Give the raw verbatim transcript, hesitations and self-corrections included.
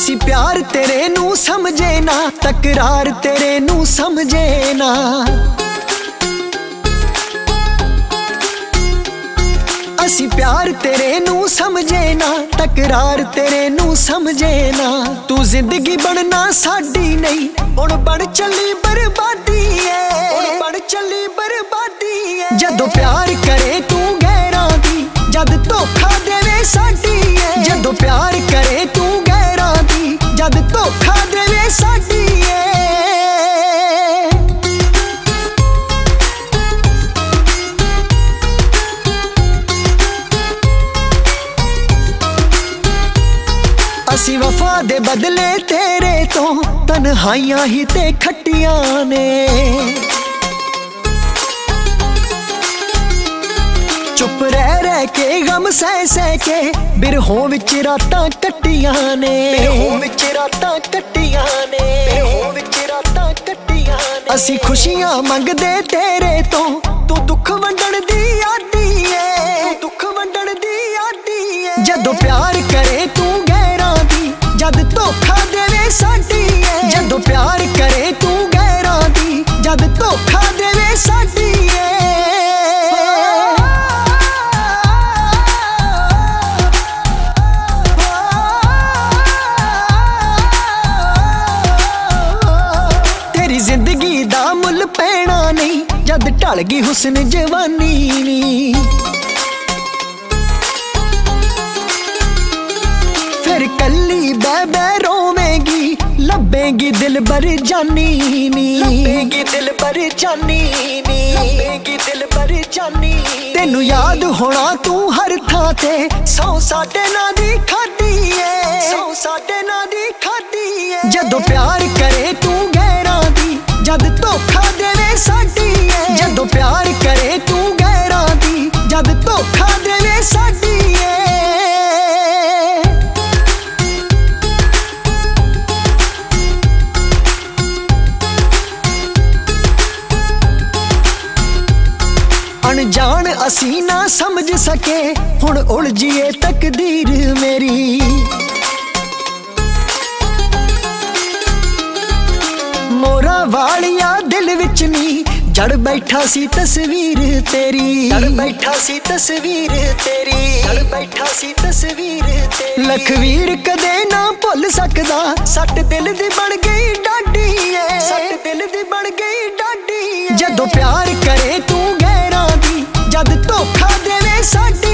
असी प्यार तेरे नू समझे ना, तकरार तेरे नू समझे ना। असी प्यार तेरे नू समझे ना, तकरार तेरे नू समझे ना। तू जिंदगी बनना साडी नहीं, हुण बन चली बर्बादी है, हुण बन चली बर्बादी है। जदों प्यार करे तू गैरां दी, जद धोखा देवे साडी है। जदों प्यार करे तू गैरां दी, जद धोखा देवे साडी है। असी वफा दे बदले तेरे तो तन्हाइयां ही ते खट्टियां ने। चुप रह रह के गम सह सह के बिरहों विच रातां कट्टियां ने, बिरहों विच रातां कट्टियां ने, बिरहों विच रातां कट्टियां ने। असी खुशियां मंगदे तेरे तो, तू दुख वंडण दी आदी है, तू दुख वंडण दी आदी है। जदों प्यार करे तू गैरां दी, जद धोखा देवे साडी है। जदों प्यार करे तू गैरां दी, जद धोखा देवे साडी है। तेरी जिंदगी दा मुल पैना नहीं, जद ढल गई हुस्न जवानी नी। फिर कल्ली बह बह रोवेंगी, लभेगी दिल बर जानी नी, लभेगी दिल बर जानी नी, लभेगी दिल बर जानी। तेनू याद होना तू हर थां ते, सौ साडे नां दी खादी है, सौ साडे नां दी खादी है। जदों प्यार करे तू गैरां दी, जद धोखा देवे साडी है। जदों प्यार करे तू गैरां दी, जद धोखा देवे साडी है। अनजान असी ना समझ सके, हुण उलझिए तकदीर मेरी। मोरा वालिया दिल विच नी, जड़ बैठा सी तस्वीर तेरी, जड़ बैठा सी तस्वीर तेरी, जड़ बैठा सी तस्वीर तेरी। लखवीर कदे ना भुल सकदा, सट दिल दी बन गई डाडी है, सट दिल दी बन गई डाडी है। जदों प्यार करे तू गैरां दी, जद धोखा देवे साडी